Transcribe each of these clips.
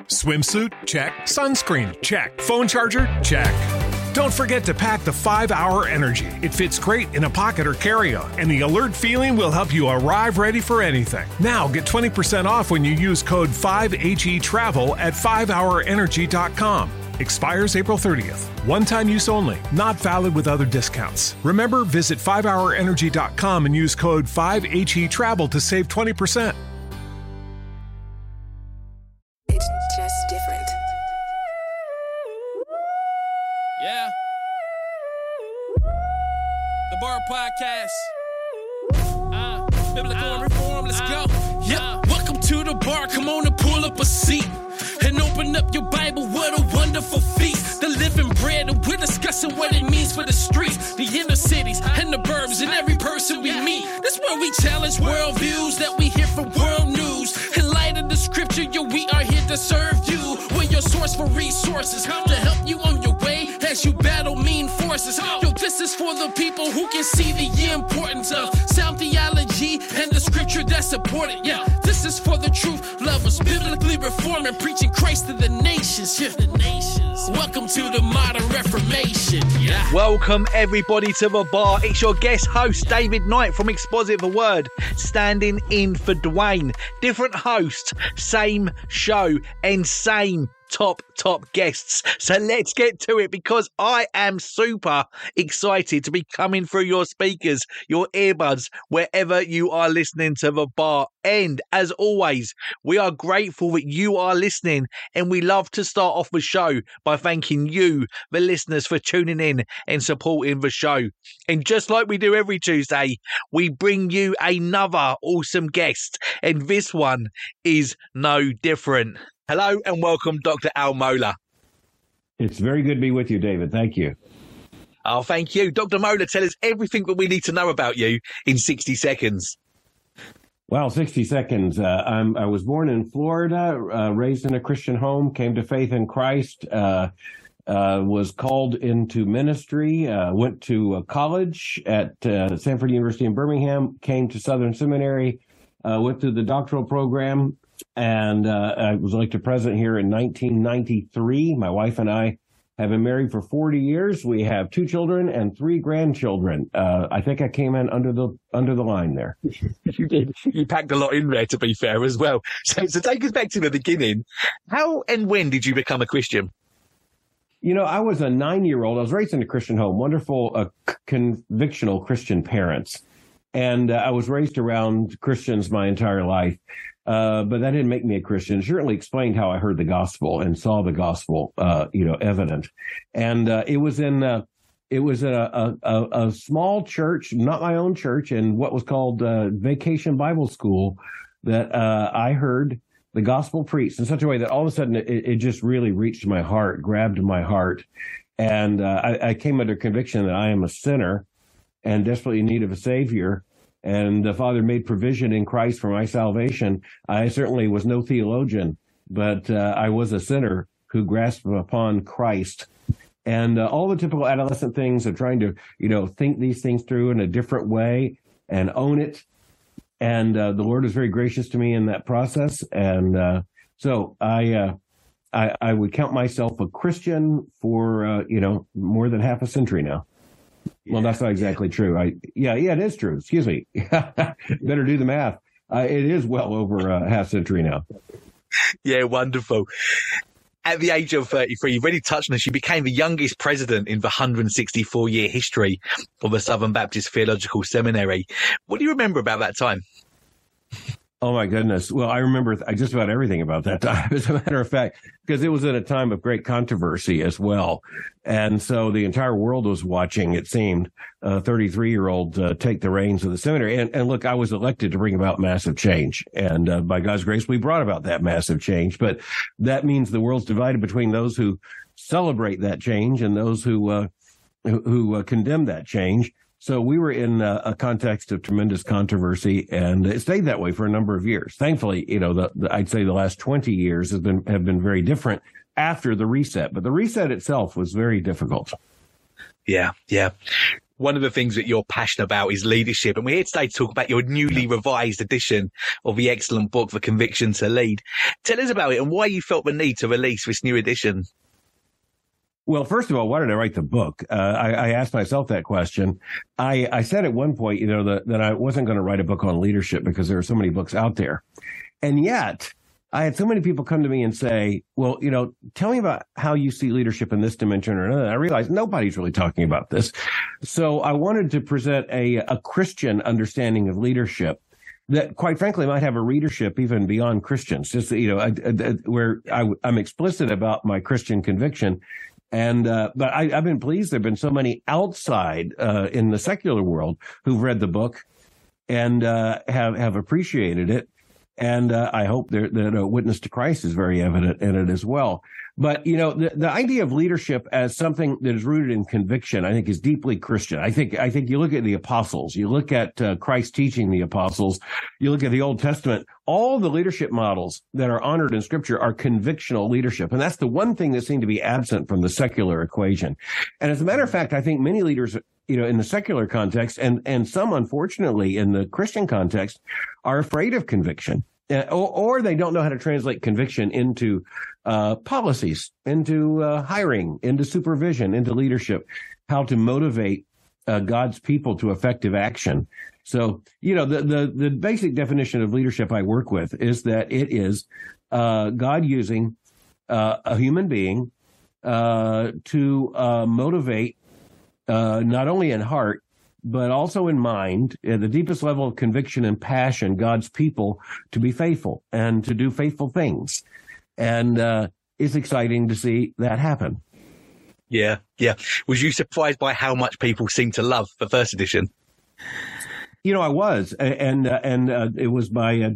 Swimsuit? Check. Sunscreen? Check. Phone charger? Check. Don't forget to pack the 5-Hour Energy. It fits great in a pocket or carry-on, and the alert feeling will help you arrive ready for anything. Now get 20% off when you use code 5HETRAVEL at 5hourenergy.com. Expires April 30th. One-time use only. Not valid with other discounts. Remember, visit 5hourenergy.com and use code 5HETRAVEL to save 20%. It's just different. Yeah. The Bar Podcast. Biblical reform, let's go. Yep. Welcome to the bar. Come on and pull up a seat and open up your Bible. What a wonderful feast. The living bread, and we're discussing what it means for the streets, the inner cities, and the burbs, and every person we meet. That's where we challenge worldviews that we hear from world news. In light of the scripture, yo, we are here to serve you. We're your source for resources to help you on your way as you battle mean forces. Yo, this is for the people who can see the importance of sound theology and the scripture that support it. Yeah, this is for the truth lovers, biblically reforming, preaching Christ to the nations. Yeah, the nations. Welcome to the modern Reformation. Yeah. Welcome everybody to the bar. It's your guest host David Knight from Exposit the Word, standing in for Dwayne. Different host, same show, and same top guests. So let's get to it, because I am super excited to be coming through your speakers, your earbuds, wherever you are listening to the bar. And as always, we are grateful that you are listening, and we love to start off the show by thanking you, the listeners, for tuning in and supporting the show. And just like we do every Tuesday, we bring you another awesome guest, and this one is no different. Hello and welcome, Dr. Al Mohler. It's very good to be with you, David. Thank you. Oh, thank you. Dr. Mohler, tell us everything that we need to know about you in 60 seconds. Well, 60 seconds. I was born in Florida, raised in a Christian home, came to faith in Christ, was called into ministry, went to college at Stanford University in Birmingham, came to Southern Seminary, went through the doctoral program, and I was elected president here in 1993. My wife and I have been married for 40 years. We have 2 children and 3 grandchildren. I think I came in under the line there. You did. You packed a lot in there, to be fair, as well. So take us back to the beginning. How and when did you become a Christian? You know, I was a 9-year-old. I was raised in a Christian home, wonderful, convictional Christian parents. And I was raised around Christians my entire life. But that didn't make me a Christian. It certainly explained how I heard the gospel and saw the gospel, evident. And it was in a small church, not my own church, in what was called Vacation Bible School, that I heard the gospel preached in such a way that all of a sudden it just really reached my heart, grabbed my heart. And I came under conviction that I am a sinner and desperately in need of a Savior. And the Father made provision in Christ for my salvation. I certainly was no theologian, but I was a sinner who grasped upon Christ. And all the typical adolescent things of trying to, think these things through in a different way and own it. And the Lord was very gracious to me in that process. And so I would count myself a Christian for, more than half a century now. Well, that's not exactly true. Yeah, it is true. Excuse me. Better do the math. It is well over a half century now. Yeah, wonderful. At the age of 33, you've already touched on this, you became the youngest president in the 164-year history of the Southern Baptist Theological Seminary. What do you remember about that time? Oh, my goodness. Well, I remember just about everything about that time, as a matter of fact, because it was at a time of great controversy as well. And so the entire world was watching, it seemed, a 33-year-old take the reins of the seminary. And look, I was elected to bring about massive change. And by God's grace, we brought about that massive change. But that means the world's divided between those who celebrate that change and those who condemn that change. So we were in a context of tremendous controversy, and it stayed that way for a number of years. Thankfully, I'd say the last 20 years have been very different after the reset, but the reset itself was very difficult. Yeah. one of the things that you're passionate about is leadership. And we're here today to talk about your newly revised edition of the excellent book, The Conviction to Lead. Tell us about it and why you felt the need to release this new edition. Well, first of all, why did I write the book? I asked myself that question. I said at one point, that I wasn't going to write a book on leadership because there are so many books out there. And yet I had so many people come to me and say, well, tell me about how you see leadership in this dimension or another. And I realized nobody's really talking about this. So I wanted to present a Christian understanding of leadership that, quite frankly, might have a readership even beyond Christians. Just, where I'm explicit about my Christian conviction. And, but I've been pleased. There have been so many outside, in the secular world who've read the book and, have appreciated it. And, I hope that a witness to Christ is very evident in it as well. But, the idea of leadership as something that is rooted in conviction, I think is deeply Christian. I think you look at the apostles, you look at Christ teaching the apostles, you look at the Old Testament, all the leadership models that are honored in Scripture are convictional leadership. And that's the one thing that seemed to be absent from the secular equation. And as a matter of fact, I think many leaders, in the secular context and some, unfortunately, in the Christian context, are afraid of conviction. Or they don't know how to translate conviction into policies, into hiring, into supervision, into leadership, how to motivate God's people to effective action. So, the basic definition of leadership I work with is that it is God using a human being to motivate not only in heart, but also in mind, at the deepest level of conviction and passion, God's people to be faithful and to do faithful things. And it's exciting to see that happen. Yeah. Was you surprised by how much people seem to love the first edition? I was, and it was by,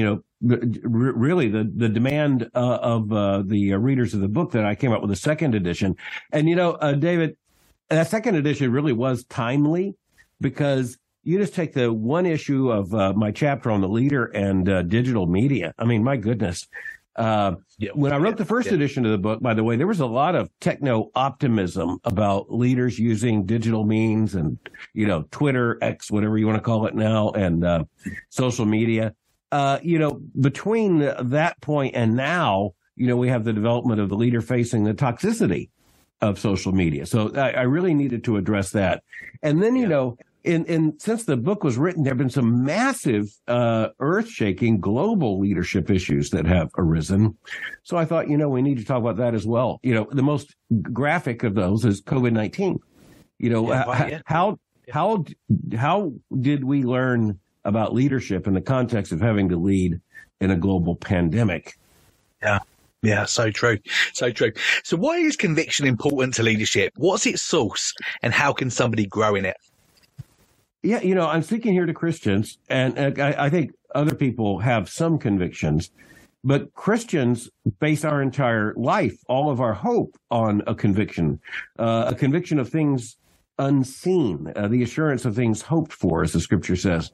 really the demand of the readers of the book that I came up with a second edition. And, David, that second edition really was timely, because you just take the one issue of my chapter on the leader and digital media. I mean, my goodness. When I wrote the first edition of the book, by the way, there was a lot of techno-optimism about leaders using digital means and, Twitter, X, whatever you want to call it now, and social media. Between that point and now, we have the development of the leader facing the toxicity of social media. So I really needed to address that. And then, since the book was written, there have been some massive, earth-shaking global leadership issues that have arisen. So I thought, we need to talk about that as well. The most graphic of those is COVID-19. How did we learn about leadership in the context of having to lead in a global pandemic? Yeah, so true. So true. So why is conviction important to leadership? What's its source and how can somebody grow in it? Yeah, I'm speaking here to Christians, and I think other people have some convictions, but Christians base our entire life, all of our hope, on a conviction of things unseen, the assurance of things hoped for, as the Scripture says.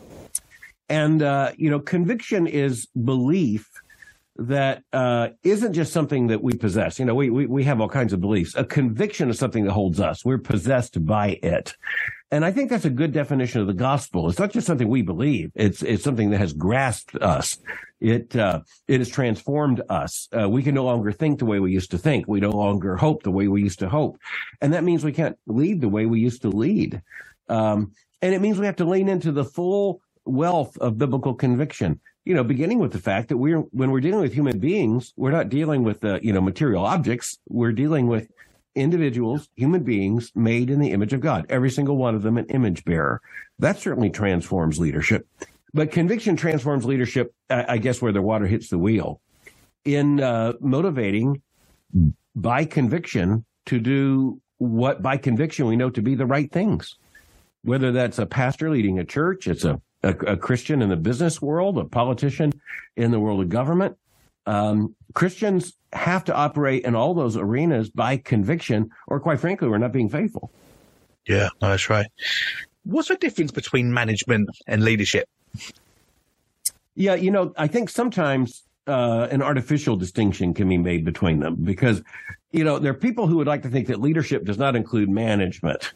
And, conviction is belief that isn't just something that we possess. We have all kinds of beliefs. A conviction is something that holds us. We're possessed by it. And I think that's a good definition of the gospel. It's not just something we believe. It's something that has grasped us. It has transformed us. We can no longer think the way we used to think. We no longer hope the way we used to hope. And that means we can't lead the way we used to lead. And it means we have to lean into the full wealth of biblical conviction. Beginning with the fact that when we're dealing with human beings, we're not dealing with, material objects. We're dealing with individuals, human beings made in the image of God, every single one of them an image bearer. That certainly transforms leadership. But conviction transforms leadership, I guess, where the water hits the wheel, in motivating by conviction to do what by conviction we know to be the right things. Whether that's a pastor leading a church, it's a Christian in the business world, a politician in the world of government. Christians have to operate in all those arenas by conviction, or quite frankly, we're not being faithful. Yeah, that's right. What's the difference between management and leadership? Yeah, I think sometimes an artificial distinction can be made between them because, there are people who would like to think that leadership does not include management.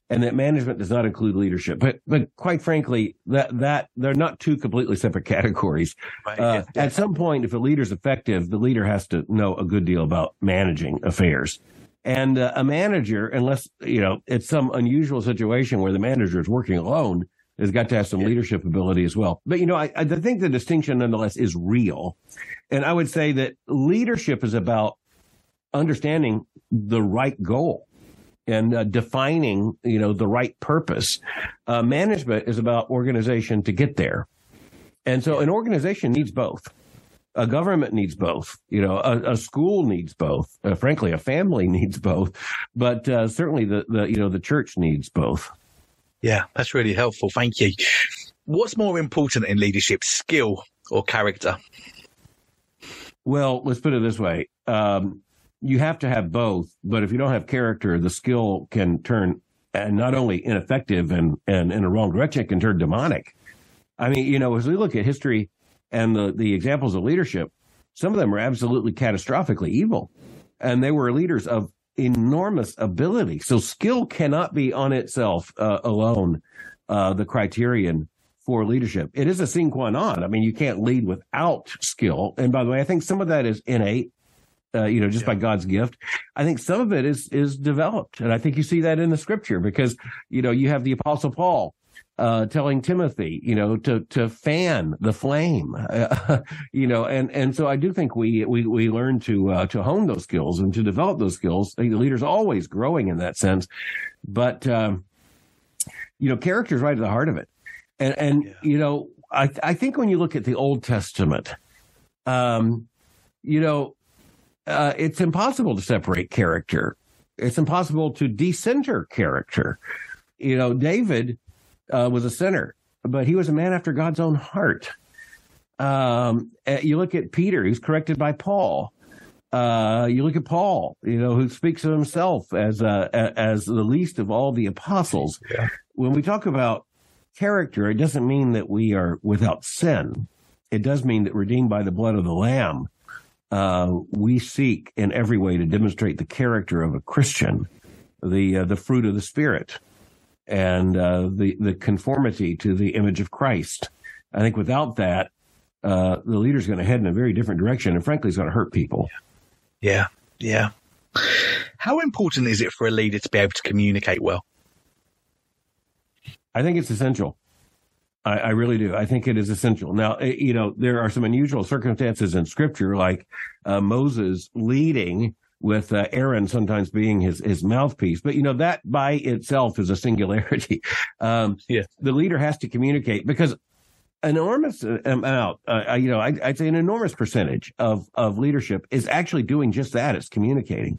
and that management does not include leadership. But quite frankly, that they're not two completely separate categories. Right. At some point, if a leader's effective, the leader has to know a good deal about managing affairs. And a manager, unless, it's some unusual situation where the manager is working alone, has got to have some leadership ability as well. But, I think the distinction nonetheless is real. And I would say that leadership is about understanding the right goal and defining, the right purpose. Management is about organization to get there. And so an organization needs both. A government needs both. A school needs both. Frankly, a family needs both. But certainly the church needs both. Yeah, that's really helpful. Thank you. What's more important in leadership, skill or character? Well, let's put it this way. You have to have both, but if you don't have character, the skill can turn not only ineffective and in a wrong direction, it can turn demonic. I mean, as we look at history and the examples of leadership, some of them are absolutely catastrophically evil, and they were leaders of enormous ability. So skill cannot be on itself alone the criterion for leadership. It is a sine qua non. I mean, you can't lead without skill. And by the way, I think some of that is innate. By God's gift. I think some of it is developed. And I think you see that in the scripture because, you have the Apostle Paul telling Timothy, to fan the flame, and so I do think we learn to hone those skills and to develop those skills. I think the leader's always growing in that sense. But, character is right at the heart of it. And I think when you look at the Old Testament, it's impossible to separate character. It's impossible to decenter character. David was a sinner, but he was a man after God's own heart. You look at Peter, who's corrected by Paul. You look at Paul, who speaks of himself as the least of all the apostles. Yeah. When we talk about character, it doesn't mean that we are without sin. It does mean that redeemed by the blood of the Lamb, we seek in every way to demonstrate the character of a Christian, the fruit of the Spirit, and the conformity to the image of Christ. I think without that, the leader's going to head in a very different direction, and frankly, it's going to hurt people. Yeah. How important is it for a leader to be able to communicate well? I think it's essential. I really do. I think it is essential. Now, there are some unusual circumstances in Scripture, like Moses leading with Aaron sometimes being his mouthpiece. But, that by itself is a singularity. The leader has to communicate because an enormous amount, I'd say an enormous percentage of leadership is actually doing just that. It's communicating.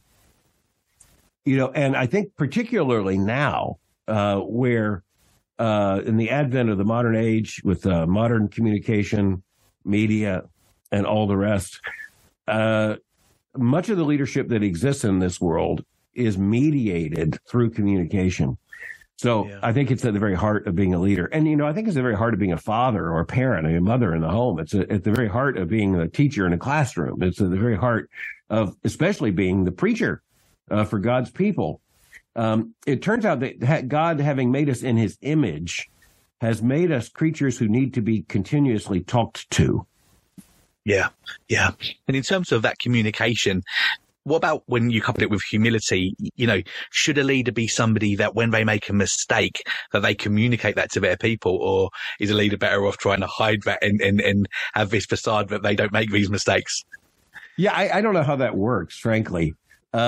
And I think particularly now where in the advent of the modern age with modern communication, media, and all the rest, much of the leadership that exists in this world is mediated through communication. So I think it's at the very heart of being a leader. And, I think it's at the very heart of being a father or a parent, a mother in the home. It's at the very heart of being a teacher in a classroom. It's at the very heart of especially being the preacher for God's people. It turns out that God, having made us in his image, has made us creatures who need to be continuously talked to. Yeah. And in terms of that communication, what about when you couple it with humility? Should a leader be somebody that when they make a mistake, that they communicate that to their people? Or is a leader better off trying to hide that and have this facade that they don't make these mistakes? Yeah, I don't know how that works, frankly.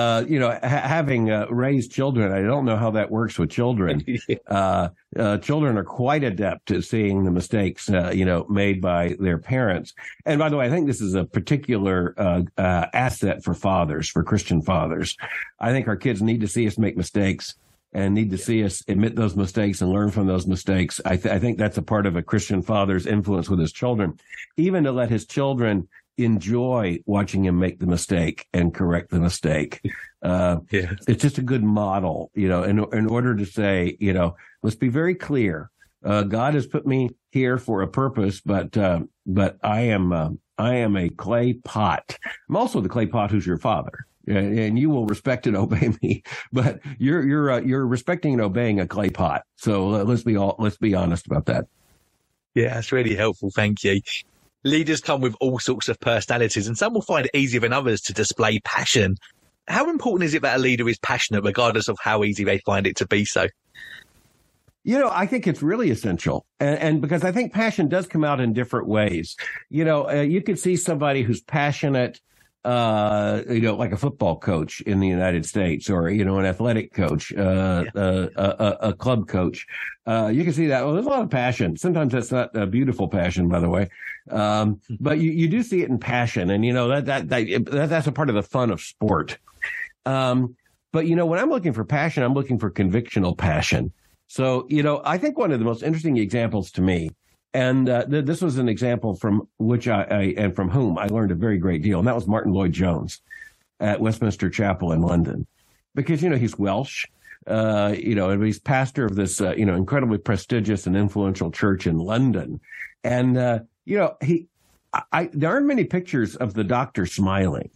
Having raised children, I don't know how that works with children. Children are quite adept at seeing the mistakes, made by their parents. And by the way, I think this is a particular asset for fathers, for Christian fathers. I think our kids need to see us make mistakes and need to see us admit those mistakes and learn from those mistakes. I think that's a part of a Christian father's influence with his children, even to let his children enjoy watching him make the mistake and correct the mistake. It's just a good model, in order to say, let's be very clear. God has put me here for a purpose, but I am a clay pot. I'm also the clay pot who's your father. and you will respect and obey me. But you're respecting and obeying a clay pot. So let's be honest about that. Yeah, that's really helpful. Thank you. Leaders come with all sorts of personalities, and some will find it easier than others to display passion. How important is it that a leader is passionate, regardless of how easy they find it to be so? I think it's really essential. And because I think passion does come out in different ways. You could see somebody who's passionate, like a football coach in the United States, or, an athletic coach, a club coach. You can see that. Well, there's a lot of passion. Sometimes that's not a beautiful passion, by the way. But you do see it in passion. And, that's a part of the fun of sport. But, when I'm looking for passion, I'm looking for convictional passion. So, I think one of the most interesting examples to me, and this was an example from which and from whom I learned a very great deal, and that was Martin Lloyd-Jones at Westminster Chapel in London. Because, he's Welsh, and he's pastor of this, incredibly prestigious and influential church in London. And, there aren't many pictures of the doctor smiling.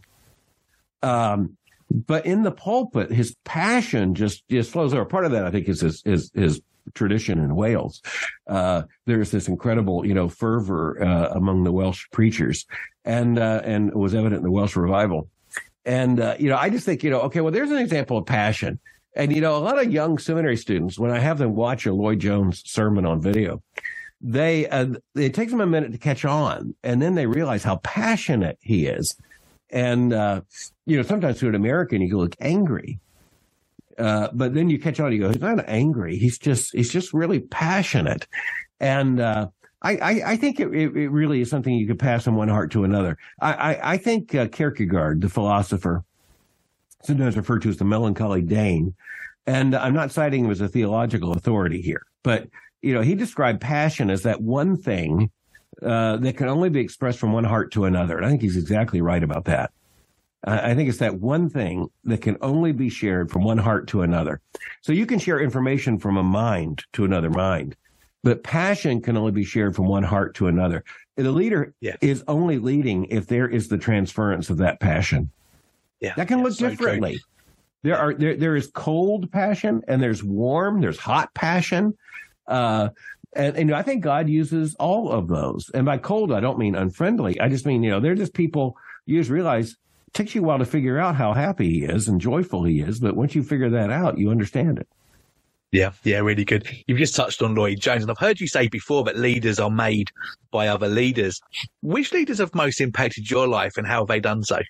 But in the pulpit, his passion just flows over. Part of that, I think, is his tradition in Wales. There's this incredible, fervor among the Welsh preachers, and it was evident in the Welsh revival. And I just think, okay, well, there's an example of passion. And a lot of young seminary students, when I have them watch a Lloyd-Jones sermon on video, it takes them a minute to catch on, and then they realize how passionate he is. And, sometimes to an American, you look angry. But then you catch on, you go, he's not angry. He's just really passionate. And, I think it really is something you could pass from one heart to another. I think, Kierkegaard, the philosopher, sometimes referred to as the melancholy Dane, and I'm not citing him as a theological authority here, but, he described passion as that one thing that can only be expressed from one heart to another. And I think he's exactly right about that. I think it's that one thing that can only be shared from one heart to another. So you can share information from a mind to another mind, but passion can only be shared from one heart to another. The leader is only leading if there is the transference of that passion. Yeah, that can look differently. There is cold passion, and there's warm, there's hot passion. And I think God uses all of those. And by cold, I don't mean unfriendly. I just mean, they're just people, you just realize it takes you a while to figure out how happy he is and joyful he is. But once you figure that out, you understand it. Yeah, really good. You've just touched on Lloyd-Jones, and I've heard you say before that leaders are made by other leaders. Which leaders have most impacted your life, and how have they done so?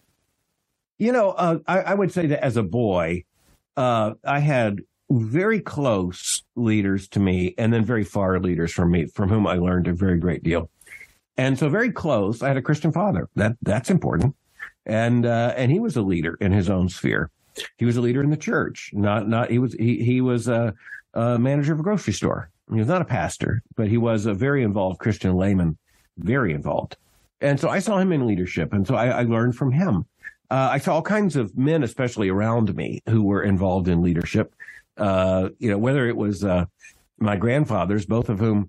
I would say that as a boy, I had very close leaders to me, and then very far leaders from me, from whom I learned a very great deal. And so very close, I had a Christian father. That's important. And he was a leader in his own sphere. He was a leader in the church. He was a manager of a grocery store. He was not a pastor, but he was a very involved Christian layman, very involved. And so I saw him in leadership. And so I learned from him. I saw all kinds of men, especially around me, who were involved in leadership. Whether it was my grandfathers, both of whom,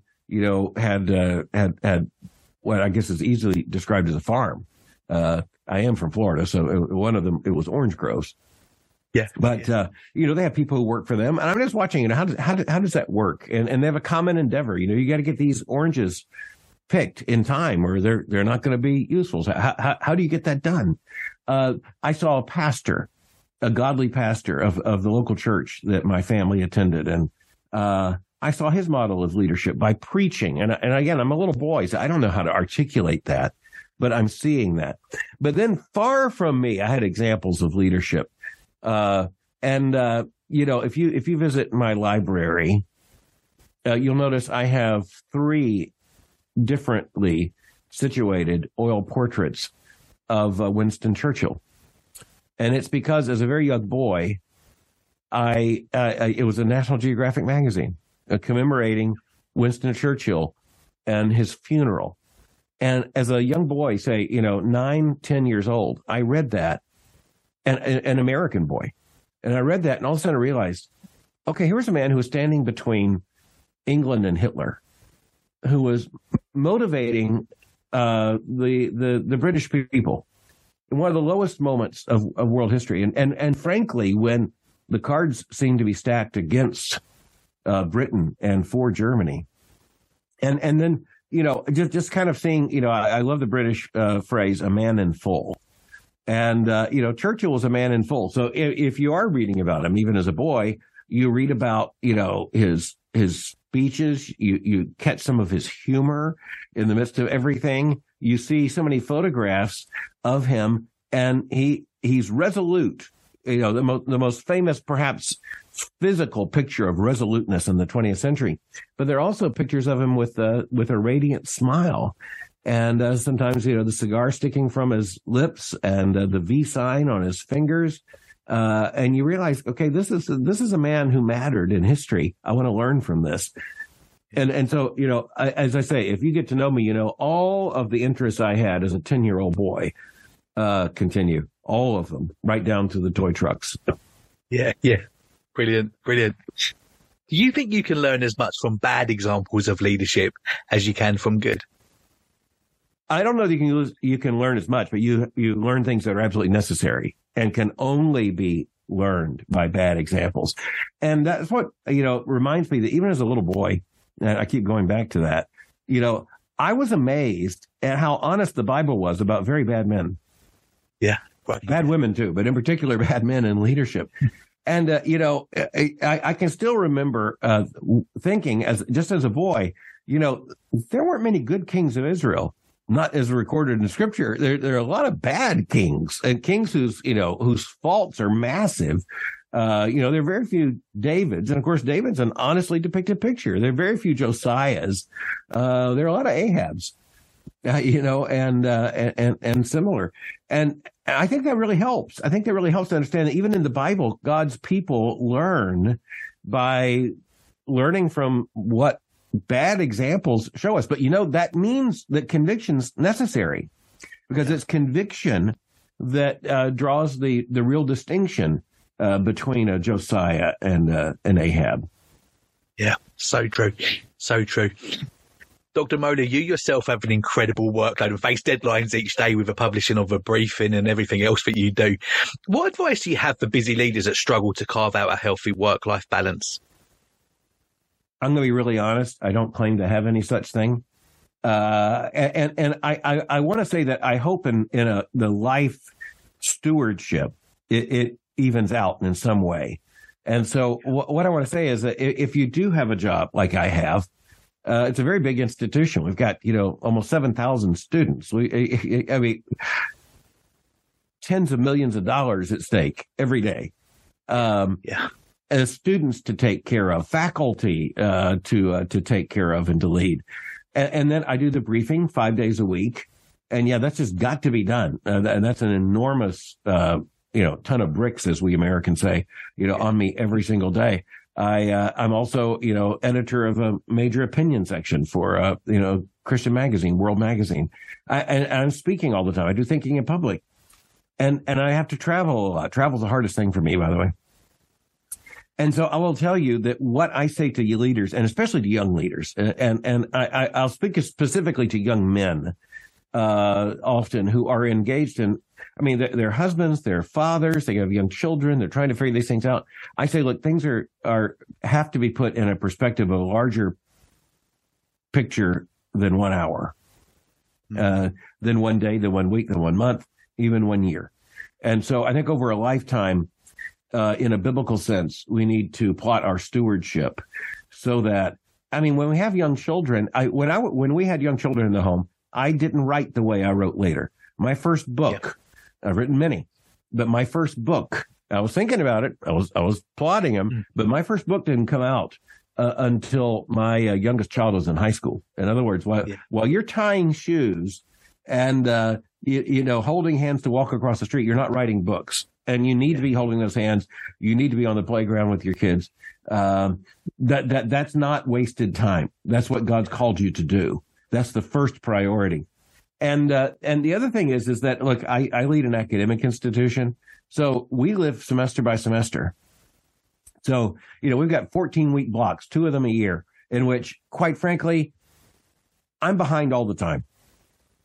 had what I guess is easily described as a farm. I am from Florida, so one of them, it was orange groves. Yeah. But, they have people who work for them. And I'm just watching, how does that work? And they have a common endeavor. You got to get these oranges picked in time, or they're not going to be useful. So how do you get that done? I saw a pastor, a godly pastor of the local church that my family attended. And I saw his model of leadership by preaching. And again, I'm a little boy, so I don't know how to articulate that, but I'm seeing that. But then far from me, I had examples of leadership. If you visit my library, you'll notice I have 3 differently situated oil portraits of Winston Churchill. And it's because as a very young boy, it was a National Geographic magazine commemorating Winston Churchill and his funeral. And as a young boy, say, 9, 10 years old, I read that, and an American boy. And I read that, and all of a sudden I realized, okay, here was a man who was standing between England and Hitler, who was motivating the British people one of the lowest moments of world history. And frankly, when the cards seem to be stacked against Britain and for Germany. And then, just kind of seeing, I love the British phrase, a man in full. And, Churchill was a man in full. So if you are reading about him, even as a boy, you read about, his speeches, you catch some of his humor in the midst of everything. You see so many photographs of him, and he's resolute. The most famous, perhaps, physical picture of resoluteness in the 20th century. But there are also pictures of him with a radiant smile. And sometimes, the cigar sticking from his lips and the V sign on his fingers. And you realize, okay, this is a man who mattered in history. I want to learn from this. And so, as I say, if you get to know me, all of the interests I had as a 10-year-old boy continue. All of them, right down to the toy trucks. Yeah. Brilliant. Do you think you can learn as much from bad examples of leadership as you can from good? I don't know that you can learn as much, but you learn things that are absolutely necessary and can only be learned by bad examples. And that's what, reminds me that even as a little boy, and I keep going back to that, I was amazed at how honest the Bible was about very bad men. Yeah. Right. Bad women too, but in particular, bad men in leadership. And, I can still remember thinking, just as a boy, there weren't many good kings of Israel, not as recorded in Scripture. There are a lot of bad kings, and kings whose faults are massive. There are very few Davids, and of course, David's an honestly depicted picture. There are very few Josiahs. There are a lot of Ahabs. And similar. And I think that really helps. I think that really helps to understand that even in the Bible, God's people learn by learning from what bad examples show us. But, that means that conviction's necessary, because it's conviction that draws the real distinction between a Josiah and an Ahab. Yeah, so true. So true. Dr. Mohler, you yourself have an incredible workload and face deadlines each day with the publishing of a briefing and everything else that you do. What advice do you have for busy leaders that struggle to carve out a healthy work-life balance? I'm going to be really honest. I don't claim to have any such thing. And I want to say that I hope in the life stewardship, it evens out in some way. And so what I want to say is that if you do have a job like I have, it's a very big institution. We've got, almost 7,000 students. Tens of millions of dollars at stake every day. As students to take care of, faculty to take care of and to lead. And then I do the briefing 5 days a week. And that's just got to be done. And that's an enormous, ton of bricks, as we Americans say, on me every single day. I'm also, editor of a major opinion section for, Christian magazine, World Magazine. And I'm speaking all the time. I do thinking in public. And I have to travel a lot. Travel's the hardest thing for me, by the way. And so I will tell you that what I say to you leaders, and especially to young leaders, and I'll speak specifically to young men, often who are engaged in, their husbands, their fathers, they have young children, they're trying to figure these things out. I say, look, things have to be put in a perspective of a larger picture than 1 hour, than one day, than 1 week, than 1 month, even 1 year. And so I think over a lifetime, in a biblical sense, we need to plot our stewardship so that, when we have young children, when we had young children in the home, I didn't write the way I wrote later. My first book, I've written many, but my first book, I was thinking about it. I was plotting them, but my first book didn't come out until my youngest child was in high school. In other words, while you're tying shoes and, holding hands to walk across the street, you're not writing books. And you need to be holding those hands. You need to be on the playground with your kids. That's not wasted time. That's what God's called you to do. That's the first priority. And the other thing is that, look, I lead an academic institution. So we live semester by semester. So, we've got 14-week blocks, 2 of them a year, in which, quite frankly, I'm behind all the time.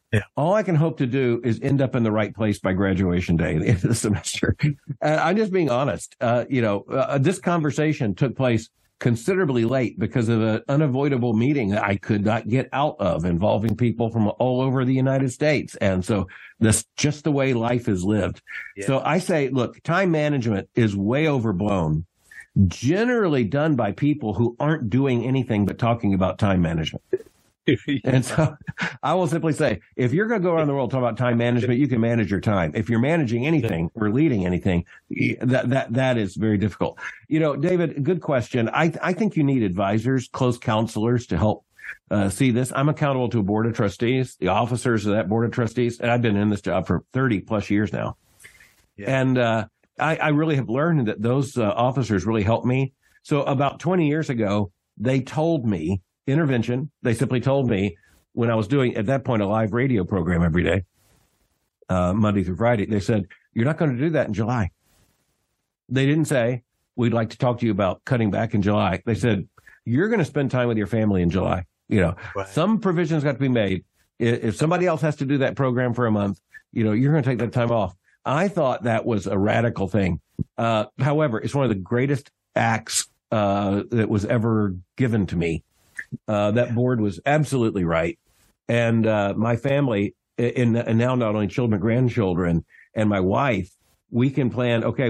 Yeah. All I can hope to do is end up in the right place by graduation day at the end of the semester. I'm just being honest. This conversation took place considerably late because of an unavoidable meeting that I could not get out of, involving people from all over the United States. And so that's just the way life is lived. Yeah. So I say, look, time management is way overblown, generally done by people who aren't doing anything but talking about time management. And so I will simply say, if you're going to go around the world talking about time management, you can manage your time. If you're managing anything or leading anything, that is very difficult. David, good question. I think you need advisors, close counselors to help see this. I'm accountable to a board of trustees, the officers of that board of trustees, and I've been in this job for 30 plus years now. Yeah. And I really have learned that those officers really helped me. So about 20 years ago, they told me, intervention. They simply told me, when I was doing, at that point, a live radio program every day, Monday through Friday, they said, you're not going to do that in July. They didn't say, we'd like to talk to you about cutting back in July. They said, you're going to spend time with your family in July. Right. Some provisions got to be made. If somebody else has to do that program for a month, you're going to take that time off. I thought that was a radical thing. However, it's one of the greatest acts that was ever given to me. That board was absolutely right. And my family, and now not only children, grandchildren, and my wife, we can plan, okay,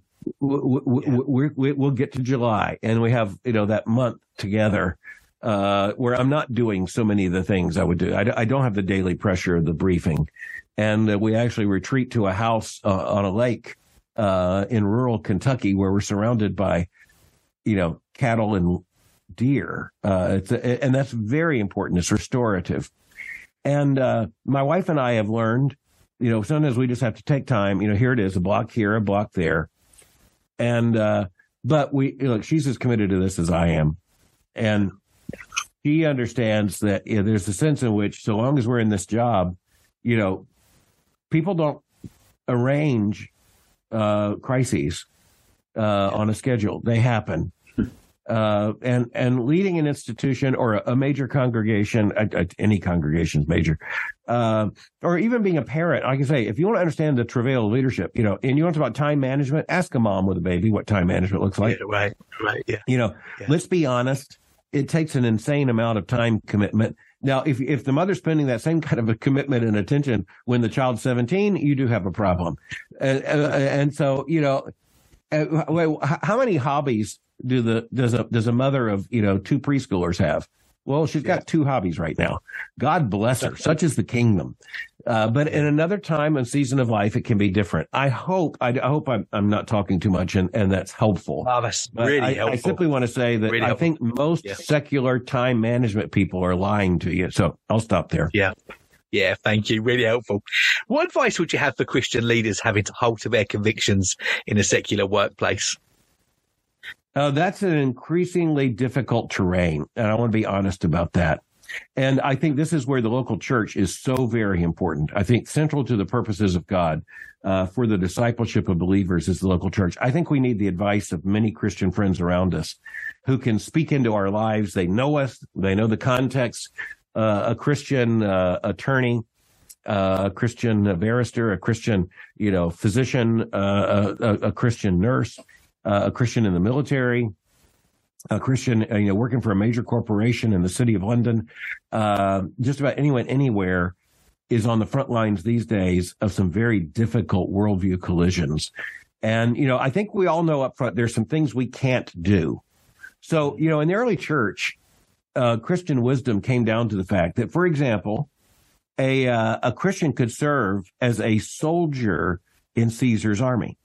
we'll get to July, and we have, that month together where I'm not doing so many of the things I would do. I don't have the daily pressure of the briefing. And we actually retreat to a house on a lake in rural Kentucky where we're surrounded by, cattle and deer. And that's very important. It's restorative. And my wife and I have learned, sometimes we just have to take time. Here it is, a block here, a block there. And but she's as committed to this as I am. And she understands that there's a sense in which, so long as we're in this job, people don't arrange crises on a schedule. They happen. And leading an institution or a major congregation, any congregation is major, or even being a parent, like I say, if you want to understand the travail of leadership, and you want to talk about time management, ask a mom with a baby what time management looks like. Yeah, right. Yeah. Let's be honest. It takes an insane amount of time commitment. Now, if the mother's spending that same kind of a commitment and attention when the child's 17, you do have a problem. And so, how many hobbies does a mother of, 2 preschoolers have? Well, she's got 2 hobbies right now. God bless her. Such is the kingdom. But in another time and season of life, it can be different. I hope I'm not talking too much and that's helpful. Wow, that's really helpful. I simply want to say that really I think most secular time management people are lying to you. So I'll stop there. Yeah. Yeah, thank you. Really helpful. What advice would you have for Christian leaders having to hold to their convictions in a secular workplace? That's an increasingly difficult terrain, and I want to be honest about that. And I think this is where the local church is so very important. I think central to the purposes of God for the discipleship of believers is the local church. I think we need the advice of many Christian friends around us who can speak into our lives. They know us. They know the context. A Christian attorney, a Christian barrister, a Christian, physician, a Christian nurse, a Christian in the military, a Christian, working for a major corporation in the city of London. Just about anyone, anywhere is on the front lines these days of some very difficult worldview collisions. And, I think we all know up front, there's some things we can't do. So, in the early church, Christian wisdom came down to the fact that, for example, a Christian could serve as a soldier in Caesar's army.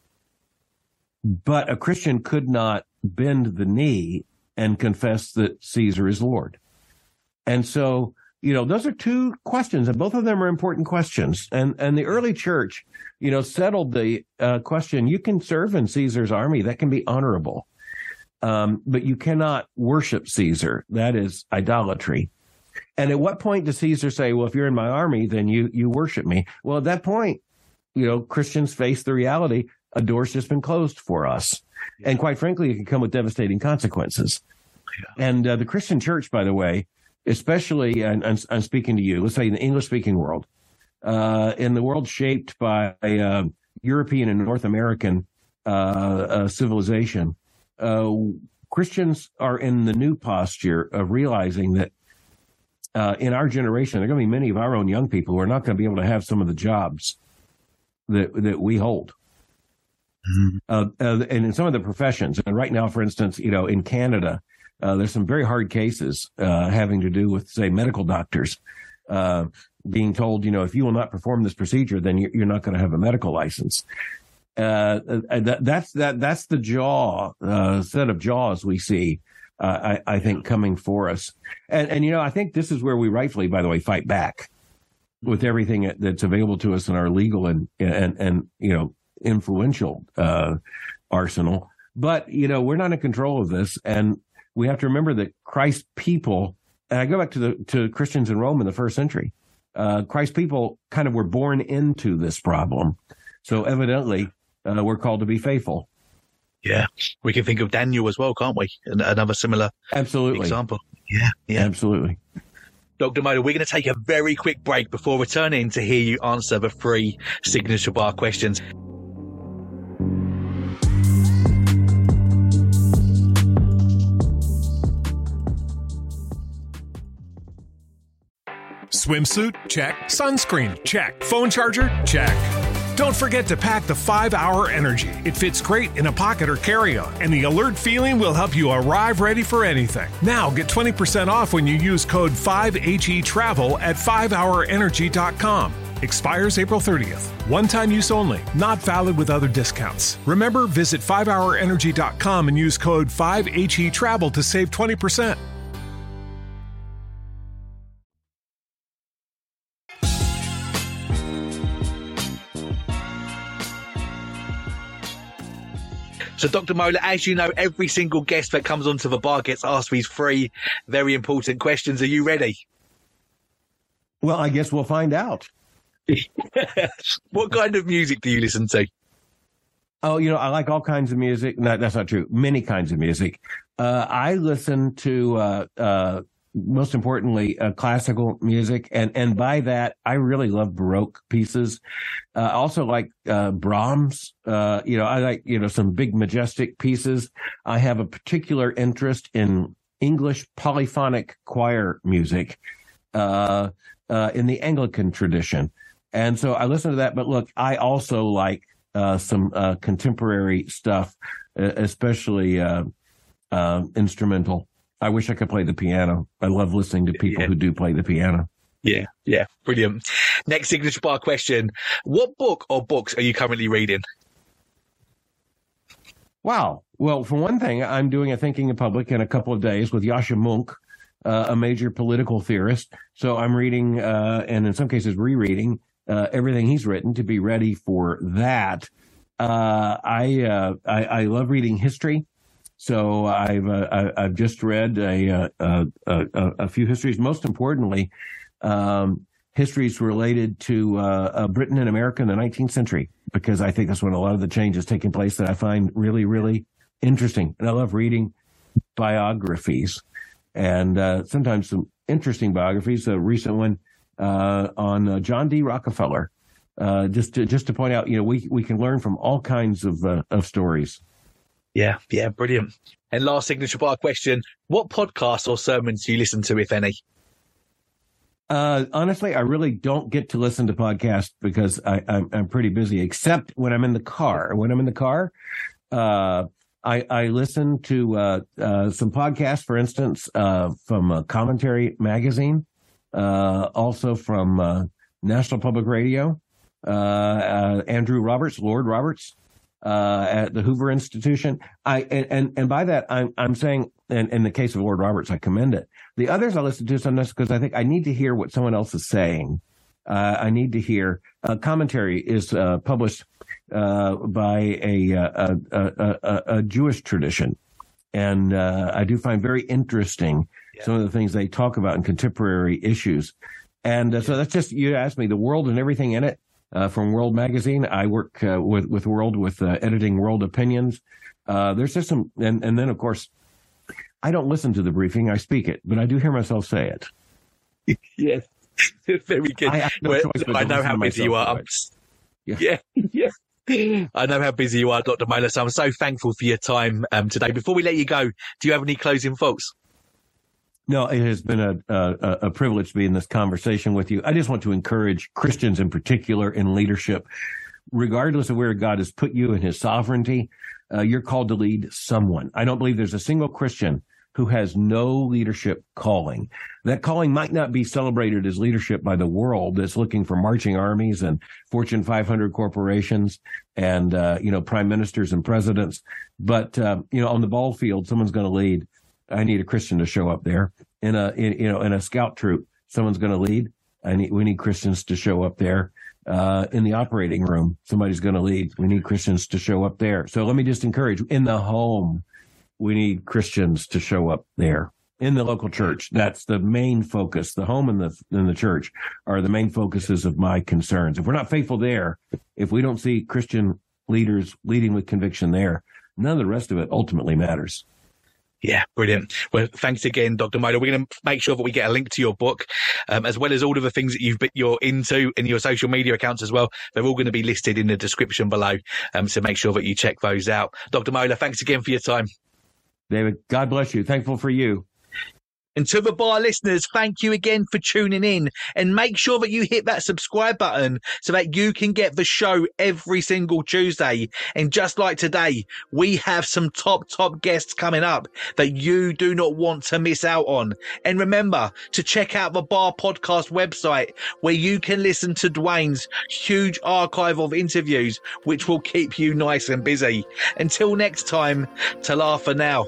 But a Christian could not bend the knee and confess that Caesar is Lord. And so, those are 2 questions, and both of them are important questions. And the early church, settled the question, you can serve in Caesar's army. That can be honorable. But you cannot worship Caesar. That is idolatry. And at what point does Caesar say, well, if you're in my army, then you worship me? Well, at that point, Christians face the reality, a door's just been closed for us. And quite frankly, it can come with devastating consequences. Yeah. And the Christian church, by the way, especially, and I'm speaking to you, let's say in the English-speaking world, in the world shaped by European and North American civilization, Christians are in the new posture of realizing that in our generation, there are going to be many of our own young people who are not going to be able to have some of the jobs that we hold. And in some of the professions. And right now, for instance, in Canada, there's some very hard cases having to do with, say, medical doctors being told, if you will not perform this procedure, then you're not going to have a medical license. That's the set of jaws we see, I think, coming for us. And I think this is where we rightfully, by the way, fight back with everything that's available to us in our legal and influential arsenal. But, we're not in control of this. And we have to remember that Christ's people, and I go back to Christians in Rome in the first century, Christ's people kind of were born into this problem. So evidently, we're called to be faithful. Yeah. We can think of Daniel as well, can't we? Another similar example. Yeah. Absolutely. Dr. Mohler, we're going to take a very quick break before returning to hear you answer the 3 signature bar questions. Swimsuit? Check. Sunscreen? Check. Phone charger? Check. Don't forget to pack the 5-Hour Energy. It fits great in a pocket or carry-on, and the alert feeling will help you arrive ready for anything. Now get 20% off when you use code 5HETRAVEL at 5hourenergy.com. Expires April 30th. One-time use only. Not valid with other discounts. Remember, visit 5hourenergy.com and use code 5HETRAVEL to save 20%. So, Dr. Mohler, as you know, every single guest that comes onto the bar gets asked these 3 very important questions. Are you ready? Well, I guess we'll find out. What kind of music do you listen to? Oh, I like all kinds of music. No, that's not true. Many kinds of music. I listen to, most importantly, classical music. And by that, I really love Baroque pieces. I also like Brahms. I like, some big majestic pieces. I have a particular interest in English polyphonic choir music in the Anglican tradition. And so I listen to that. But look, I also like some contemporary stuff, especially instrumental. I wish I could play the piano. I love listening to people who do play the piano. Yeah, brilliant. Next signature bar question. What book or books are you currently reading? Wow. Well, for one thing, I'm doing a Thinking in Public in a couple of days with Yascha Mounk, a major political theorist. So I'm reading, and in some cases rereading, everything he's written to be ready for that. I love reading history. So I've just read a few histories. Most importantly, histories related to Britain and America in the 19th century, because I think that's when a lot of the change is taking place that I find really, really interesting. And I love reading biographies, and sometimes some interesting biographies. A recent one on John D. Rockefeller, just to point out, we can learn from all kinds of stories. Yeah, brilliant. And last signature bar question, what podcasts or sermons do you listen to, if any? Honestly, I really don't get to listen to podcasts because I'm pretty busy, except when I'm in the car. When I'm in the car, I listen to some podcasts, for instance, from Commentary Magazine, also from National Public Radio, Andrew Roberts, Lord Roberts, at the Hoover Institution. And by that, I'm saying, and in the case of Lord Roberts, I commend it. The others I listen to sometimes because I think I need to hear what someone else is saying. I need to hear. Commentary is published by a Jewish tradition, and I do find very interesting some of the things they talk about in contemporary issues. And so that's just, you asked me, the world and everything in it. From World Magazine, I work with World, with editing World Opinions. There's just some, and then of course, I don't listen to the briefing. I speak it, but I do hear myself say it. Yes. Very good. I know how busy you are. Yeah. I know how busy you are, Dr. Mohler, so I'm so thankful for your time today. Before we let you go, do you have any closing thoughts? No, it has been a privilege to be in this conversation with you. I just want to encourage Christians in particular in leadership, regardless of where God has put you in his sovereignty, you're called to lead someone. I don't believe there's a single Christian who has no leadership calling. That calling might not be celebrated as leadership by the world that's looking for marching armies and Fortune 500 corporations and, prime ministers and presidents. But, on the ball field, someone's going to lead. I need a Christian to show up there. In a scout troop, someone's going to lead. We need Christians to show up there. In the operating room, somebody's going to lead. We need Christians to show up there. So let me just encourage, in the home, we need Christians to show up there. In the local church, that's the main focus. The home and the church are the main focuses of my concerns. If we're not faithful there, if we don't see Christian leaders leading with conviction there, none of the rest of it ultimately matters. Yeah, brilliant. Well, thanks again, Dr. Mohler. We're going to make sure that we get a link to your book, as well as all of the things that you're into in your social media accounts as well. They're all going to be listed in the description below, so make sure that you check those out. Dr. Mohler, thanks again for your time. David, God bless you. Thankful for you. And to the bar listeners, thank you again for tuning in, and make sure that you hit that subscribe button so that you can get the show every single Tuesday. And just like today, we have some top guests coming up that you do not want to miss out on. And remember to check out the Bar Podcast website, where you can listen to Dwayne's huge archive of interviews, which will keep you nice and busy. Until next time, ta-la for now.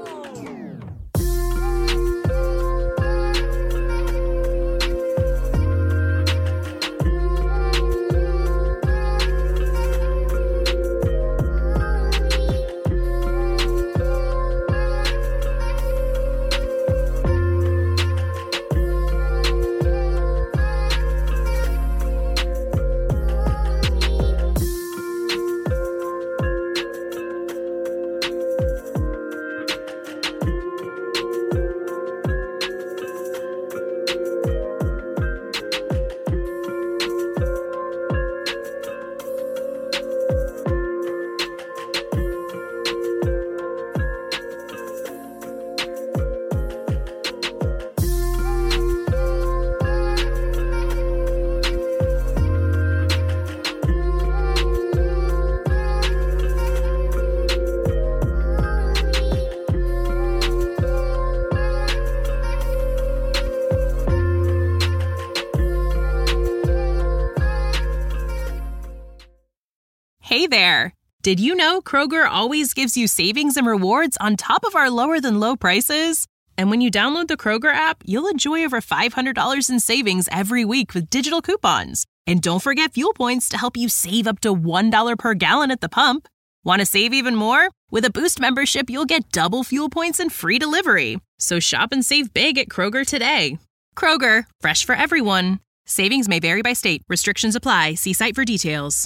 Hey there! Did you know Kroger always gives you savings and rewards on top of our lower-than-low prices? And when you download the Kroger app, you'll enjoy over $500 in savings every week with digital coupons. And don't forget fuel points to help you save up to $1 per gallon at the pump. Want to save even more? With a Boost membership, you'll get double fuel points and free delivery. So shop and save big at Kroger today. Kroger, fresh for everyone. Savings may vary by state. Restrictions apply. See site for details.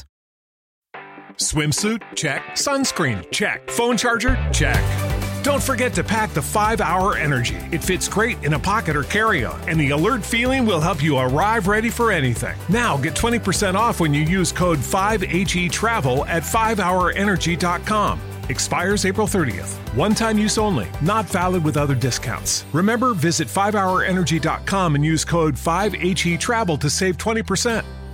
Swimsuit? Check. Sunscreen? Check. Phone charger? Check. Don't forget to pack the 5-Hour Energy. It fits great in a pocket or carry-on, and the alert feeling will help you arrive ready for anything. Now get 20% off when you use code 5HETRAVEL at 5hourenergy.com. Expires April 30th. One-time use only. Not valid with other discounts. Remember, visit 5hourenergy.com and use code 5HETRAVEL to save 20%.